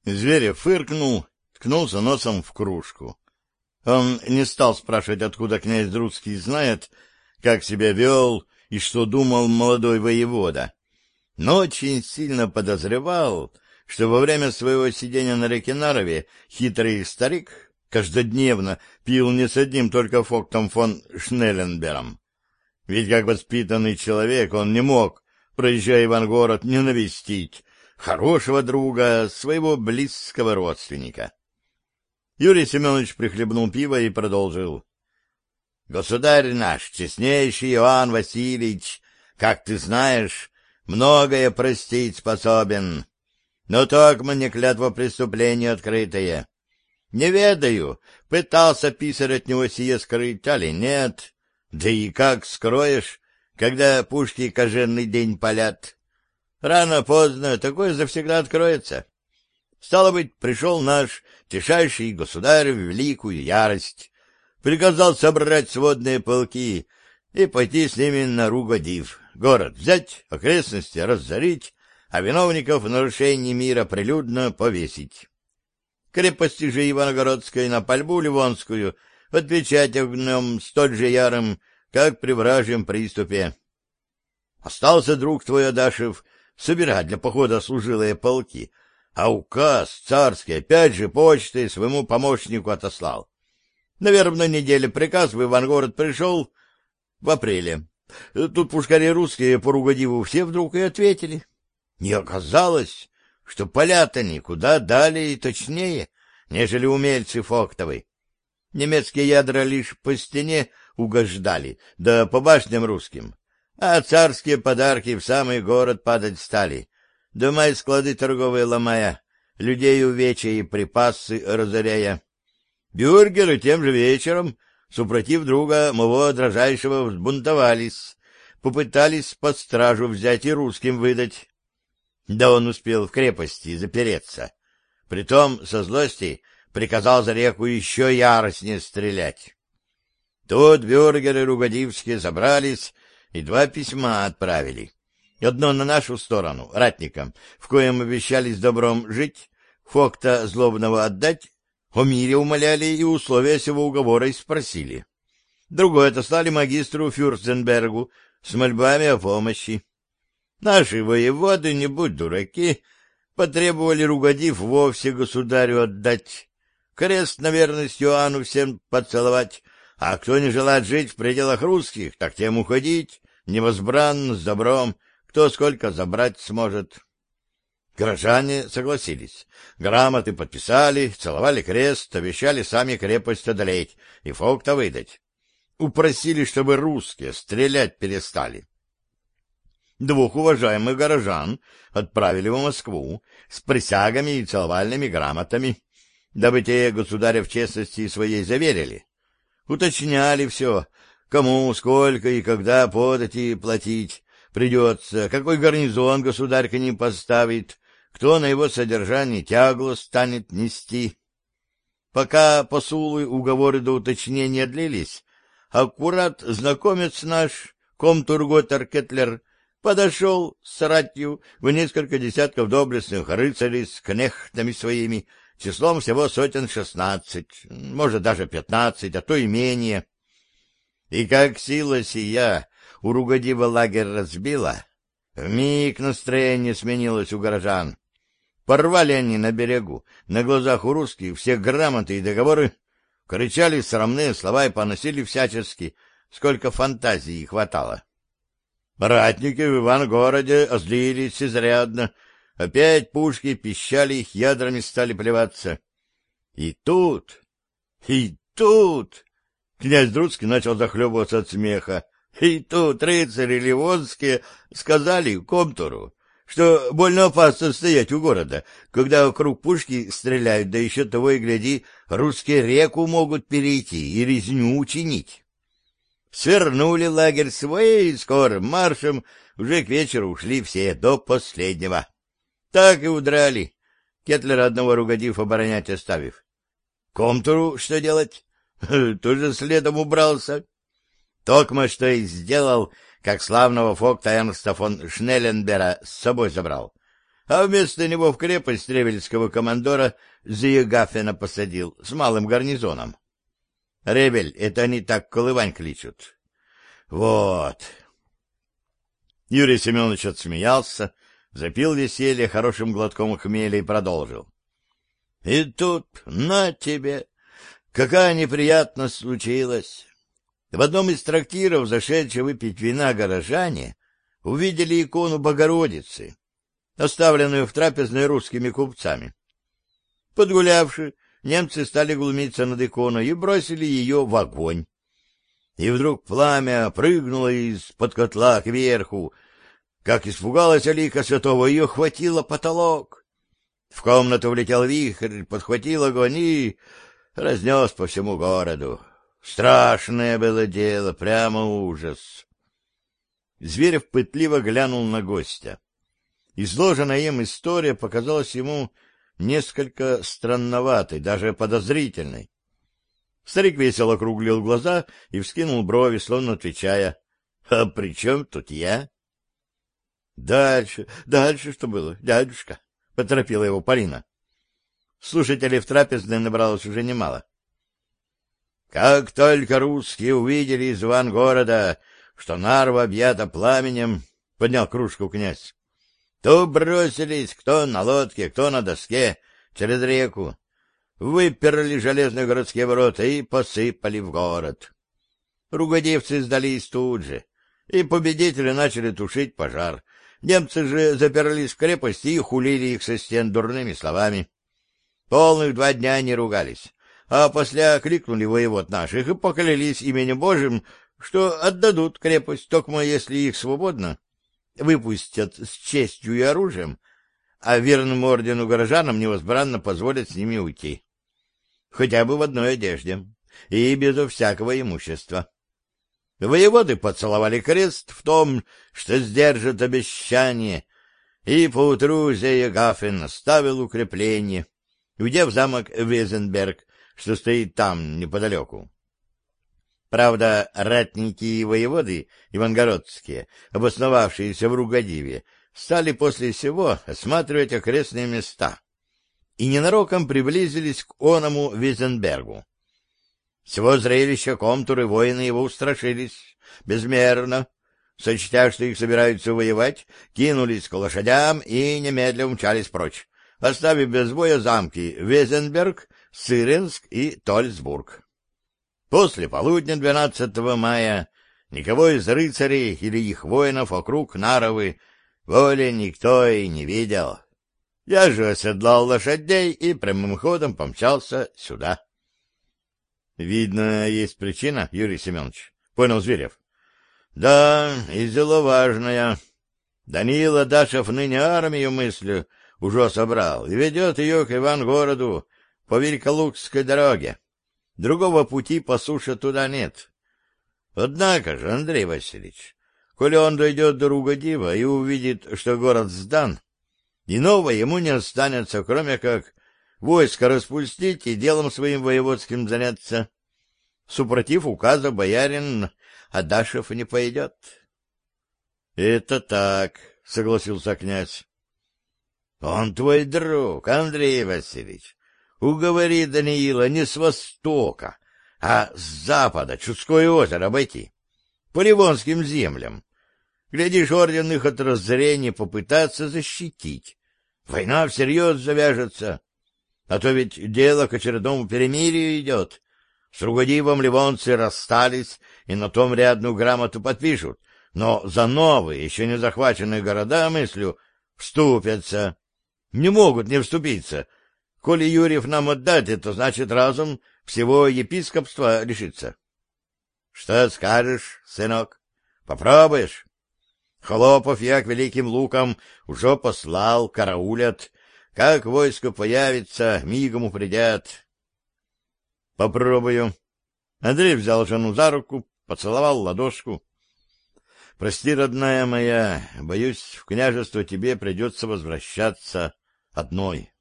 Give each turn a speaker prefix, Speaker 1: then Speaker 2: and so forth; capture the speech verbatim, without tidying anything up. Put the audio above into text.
Speaker 1: Зверев фыркнул, ткнулся носом в кружку. Он не стал спрашивать, откуда князь Друцкий знает, как себя вел и что думал молодой воевода, но очень сильно подозревал, что во время своего сидения на реке Нарове хитрый старик каждодневно пил не с одним только Фоктом фон Шнелленбером. Ведь как воспитанный человек он не мог, проезжая Ивангород, не навестить хорошего друга, своего близкого родственника. Юрий Семенович прихлебнул пиво и продолжил. — Государь наш, честнейший Иоанн Васильевич, как ты знаешь, многое простить способен, но токмо не клятва преступления открытое. Не ведаю, пытался писарь от него сие скрыть, али нет, да и как скроешь, когда пушки коженный день палят. Рано-поздно такое завсегда откроется. Стало быть, пришел наш тишайший государь в великую ярость, приказал собрать сводные полки и пойти с ними на Ругодив, город взять, окрестности разорить, а виновников нарушений мира прилюдно повесить. Крепости же Ивангородской на пальбу Ливонскую отвечать огнем столь же ярым, как при вражьем приступе. Остался друг твой Адашев собирать для похода служилые полки, а указ царский опять же почтой своему помощнику отослал. На вербной неделе приказ в Ивангород пришел в апреле. Тут пушкари русские по Ругодиву все вдруг и ответили. Не оказалось, что полят они куда далее и точнее, нежели умельцы Фоктовы. Немецкие ядра лишь по стене угождали, да по башням русским, а царские подарки в самый город падать стали, дома и склады торговые ломая, людей увечья и припасы разоряя. Бюргеры тем же вечером, супротив друга моего дрожайшего, взбунтовались, попытались под стражу взять и русским выдать. Да он успел в крепости запереться. Притом со злости приказал за реку еще яростнее стрелять. Тут бюргеры ругодивские собрались и два письма отправили. Одно на нашу сторону, ратникам, в коем обещались добром жить, Фокта злобного отдать, о мире умоляли и условия сего уговора и спросили. Другое отослали магистру Фюрстенбергу с мольбами о помощи. Наши воеводы, не будь дураки, потребовали Ругодив вовсе государю отдать, крест на верность Иоанну всем поцеловать, а кто не желает жить в пределах русских, так тем уходить, невозбранно, с добром, кто сколько забрать сможет. Горожане согласились, грамоты подписали, целовали крест, обещали сами крепость одолеть и Фокта выдать. Упросили, чтобы русские стрелять перестали. Двух уважаемых горожан отправили в Москву с присягами и целовальными грамотами, дабы те государя в честности своей заверили. Уточняли все, кому, сколько и когда подати платить придется, какой гарнизон государь к ним поставит, кто на его содержание тягло станет нести. Пока посулы, уговоры до уточнения длились, аккурат знакомец наш, комтурготер Кетлер, подошел с ратью в несколько десятков доблестных рыцарей с кнехтами своими, числом всего сотен шестнадцать, может, даже пятнадцать, а то и менее. И как сила сия у Ругодива лагерь разбила, вмиг настроение сменилось у горожан. Порвали они на берегу, на глазах у русских, все грамоты и договоры, кричали срамные слова и поносили всячески, сколько фантазии хватало. Ратники в Ивангороде озлились изрядно, опять пушки пищали, их ядрами стали плеваться. И тут, и тут... Князь Друцкий начал захлебываться от смеха. И тут рыцари ливонские сказали комтуру, что больно опасно стоять у города, когда вокруг пушки стреляют, да еще того и гляди, русские реку могут перейти и резню учинить. Свернули лагерь свой и скорым маршем уже к вечеру ушли все до последнего. Так и удрали, Кетлера одного Ругодив оборонять оставив. Комтуру что делать? Тоже следом убрался. Токмо что и сделал, как славного Фокта Эрнста фон Шнелленбера с собой забрал. а вместо него в крепость ревельского командора Зиегафена посадил с малым гарнизоном. Ревель — это они так Колывань кличут. Вот. Юрий Семенович отсмеялся, запил веселье хорошим глотком хмеля и продолжил. И тут, на тебе, какая неприятность случилась. В одном из трактиров, зашедшие выпить вина горожане, увидели икону Богородицы, оставленную в трапезной русскими купцами. Подгулявши, немцы стали глумиться над иконой и бросили ее в огонь. И вдруг пламя прыгнуло из-под котла кверху. Как испугалась лика святого, ее хватило потолок. В комнату влетел вихрь, подхватил огонь и разнес по всему городу. Страшное было дело, прямо ужас. Зверев пытливо глянул на гостя. Изложенная им история показалась ему несколько странноватой, даже подозрительной. Старик весело округлил глаза и вскинул брови, словно отвечая: — А при чем тут я? — Дальше, дальше что было, дядюшка? — поторопила его Полина. Слушателей в трапезной набралось уже немало. Как только русские увидели из ван города, что Нарва объята пламенем, — поднял кружку князь, — то бросились кто на лодке, кто на доске через реку, выперли железные городские ворота и посыпали в город. Ругодевцы сдались тут же, и победители начали тушить пожар. Немцы же заперлись в крепости и хулили их со стен дурными словами. Полных два дня не ругались, а после окликнули воевод наших и поклялись именем Божьим, что отдадут крепость, токмо если их свободно выпустят с честью и оружием, а верным ордену горожанам невозбранно позволят с ними уйти. Хотя бы в одной одежде и безо всякого имущества. Воеводы поцеловали крест в том, что сдержат обещание, и поутру Зеегафен оставил укрепление, уйдя в замок Везенберг, что стоит там неподалеку. Правда, ратники и воеводы ивангородские, обосновавшиеся в Ругодиве, стали после сего осматривать окрестные места и ненароком приблизились к оному Везенбергу. Всего зрелища комтуры воины его устрашились безмерно, сочтя, что их собираются воевать, кинулись к лошадям и немедленно умчались прочь, оставив без боя замки Везенберг, Сыренск и Тольцбург. После полудня двенадцатого мая никого из рыцарей или их воинов округ Наровы более никто и не видел. Я же оседлал лошадей и прямым ходом помчался сюда. — Видно, есть причина, Юрий Семенович, — понял Зверев. — Да, и дело важное. Данила Дашев ныне армию, мыслю, уже собрал и ведет ее к Ивангороду по Великолукской дороге. Другого пути по суше туда нет. Однако же, Андрей Васильевич, коли он дойдет до Ругодива и увидит, что город сдан, иного ему не останется, кроме как войско распустить и делом своим воеводским заняться. Супротив указа боярин Адашев не пойдет. — Это так, — согласился князь. — Он твой друг, Андрей Васильевич. Уговори Даниила не с востока, а с запада Чудское озеро обойти, по Ливонским землям. Глядишь, орден их от разорения попытаться защитить. Война всерьез завяжется. А то ведь дело к очередному перемирию идет. С Ругодивом ливонцы расстались и на том рядную грамоту подпишут, но за новые, еще не захваченные города, мыслю, вступятся. Не могут не вступиться. Коли Юрьев нам отдать, это значит разум всего епископства лишится. Что скажешь, сынок? Попробуешь? Хлопов я к великим лукам уже послал, караулят. Как войско появится, мигом упредят. Попробую. Андрей взял жену за руку, поцеловал ладошку. Прости, родная моя, боюсь, в княжество тебе придется возвращаться одной.